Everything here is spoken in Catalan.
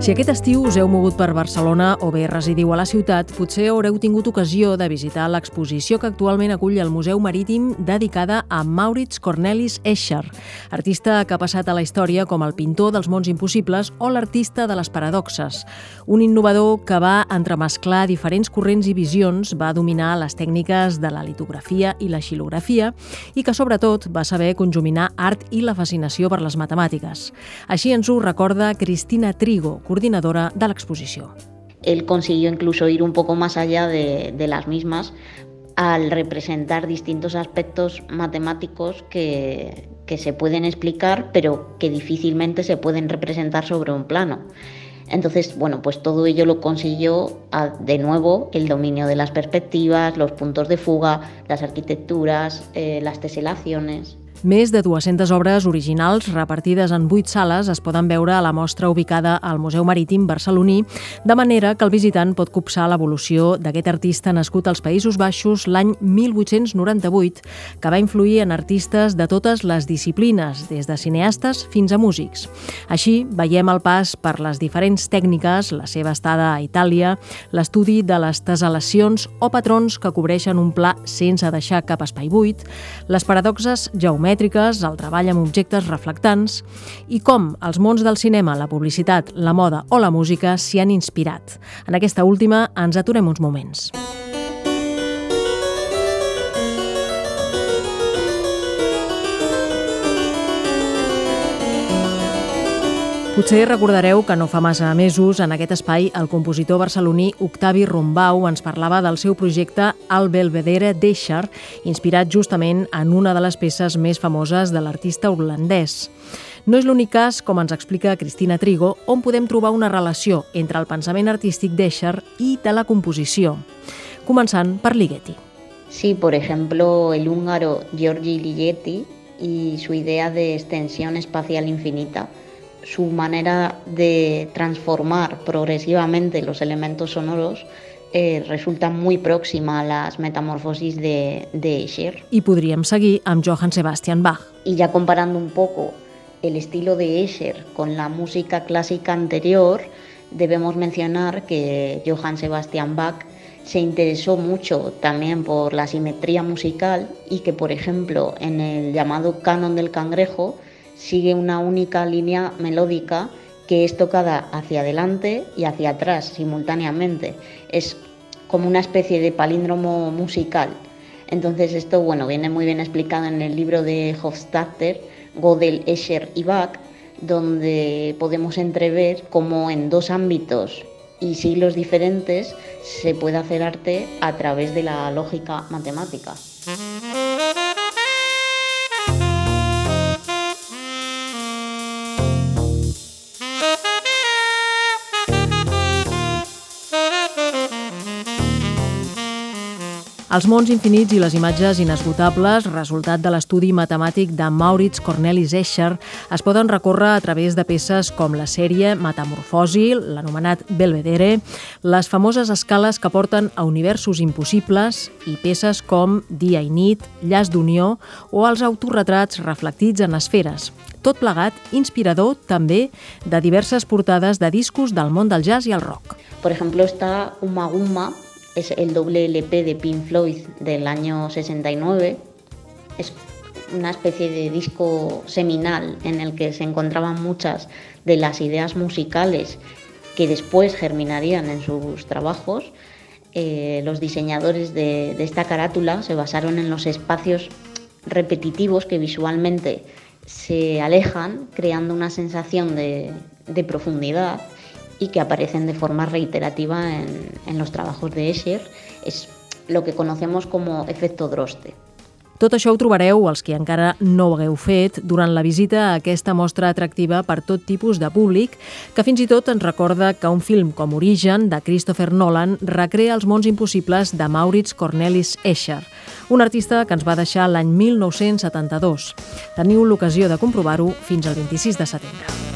Si aquest estiu us heu mogut per Barcelona o bé residiu a la ciutat, potser haureu tingut ocasió de visitar l'exposició que actualment acull el Museu Marítim dedicada a Maurits Cornelis Escher, artista que ha passat a la història com el pintor dels mons impossibles o l'artista de les paradoxes. Un innovador que va entremesclar diferents corrents i visions, va dominar les tècniques de la litografia i la xilografia i que, sobretot, va saber conjuminar art i la fascinació per les matemàtiques. Així ens ho recorda Cristina Trigo, coordinadora de la exposición. Él consiguió incluso ir un poco más allá de las mismas al representar distintos aspectos matemáticos que se pueden explicar, pero que difícilmente se pueden representar sobre un plano. Entonces, pues todo ello lo consiguió de nuevo el dominio de las perspectivas, los puntos de fuga, las arquitecturas, las teselaciones. Més de 200 obres originals repartides en 8 sales es poden veure a la mostra ubicada al Museu Marítim barceloní, de manera que el visitant pot copsar l'evolució d'aquest artista nascut als Països Baixos l'any 1898, que va influir en artistes de totes les disciplines, des de cineastes fins a músics. Així, veiem el pas per les diferents tècniques, la seva estada a Itàlia, l'estudi de les tesel·lacions o patrons que cobreixen un pla sense deixar cap espai buit, les paradoxes geomètriques, el treball amb objectes reflectants i com els mons del cinema, la publicitat, la moda o la música s'hi han inspirat. En aquesta última ens aturem uns moments. Potser recordareu que no fa massa mesos, en aquest espai, el compositor barceloní Octavi Rombau ens parlava del seu projecte El Belvedere d'Escher, inspirat justament en una de les peces més famoses de l'artista holandès. No és l'únic cas, com ens explica Cristina Trigo, on podem trobar una relació entre el pensament artístic d'Escher i de la composició. Començant per Ligeti. Sí, por ejemplo, el húngaro György Ligeti y su idea de extensión espacial infinita, su manera de transformar progresivamente los elementos sonoros resulta muy próxima a las metamorfosis de Escher. I podríem seguir amb Johann Sebastian Bach. Y ya comparando un poco el estilo de Escher con la música clásica anterior, debemos mencionar que Johann Sebastian Bach se interesó mucho también por la simetría musical y que, por ejemplo, en el llamado Canon del Cangrejo, sigue una única línea melódica que es tocada hacia adelante y hacia atrás simultáneamente. Es como una especie de palíndromo musical. Entonces esto viene muy bien explicado en el libro de Hofstadter, Gödel, Escher y Bach, donde podemos entrever cómo en dos ámbitos y siglos diferentes se puede hacer arte a través de la lógica matemática. Els mons infinits i les imatges inesgotables, resultat de l'estudi matemàtic de Maurits Cornelis Escher, es poden recórrer a través de peces com la sèrie Metamorfosi, l'anomenat Belvedere, les famoses escales que porten a universos impossibles i peces com Dia i nit, Llaç d'unió o els autorretrats reflectits en esferes. Tot plegat inspirador també de diverses portades de discos del món del jazz i el rock. Por ejemplo, está Uma Gumma, es el doble LP de Pink Floyd del año 69. Es una especie de disco seminal en el que se encontraban muchas de las ideas musicales que después germinarían en sus trabajos. Los diseñadores de esta carátula se basaron en los espacios repetitivos que visualmente se alejan, creando una sensación de profundidad y que aparecen de forma reiterativa en los trabajos de Escher. Es lo que conocemos como efecto Droste. Tot això ho trobareu, els que encara no ho hagueu fet, durant la visita a aquesta mostra atractiva per tot tipus de públic, que fins i tot ens recorda que un film com Origen, de Christopher Nolan, recrea els mons impossibles de Maurits Cornelis Escher, un artista que ens va deixar l'any 1972. Teniu l'ocasió de comprovar-ho fins al 26 de setembre.